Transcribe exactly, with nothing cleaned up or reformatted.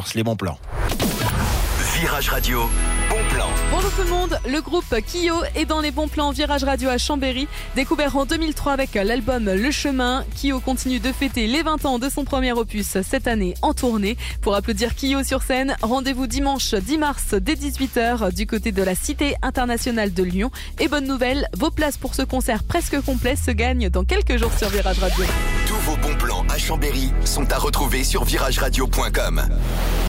les bons plans. Virage Radio, bon plan. Bonjour tout le monde, le groupe Kyo est dans les bons plans Virage Radio à Chambéry. Découvert en deux mille trois avec l'album Le Chemin, Kyo continue de fêter les vingt ans de son premier opus cette année en tournée. Pour applaudir Kyo sur scène, rendez-vous dimanche dix mars dès dix-huit heures du côté de la Cité internationale de Lyon. Et bonne nouvelle, vos places pour ce concert presque complet se gagnent dans quelques jours sur Virage Radio. Tous vos bons plans à Chambéry sont à retrouver sur virage radio point com.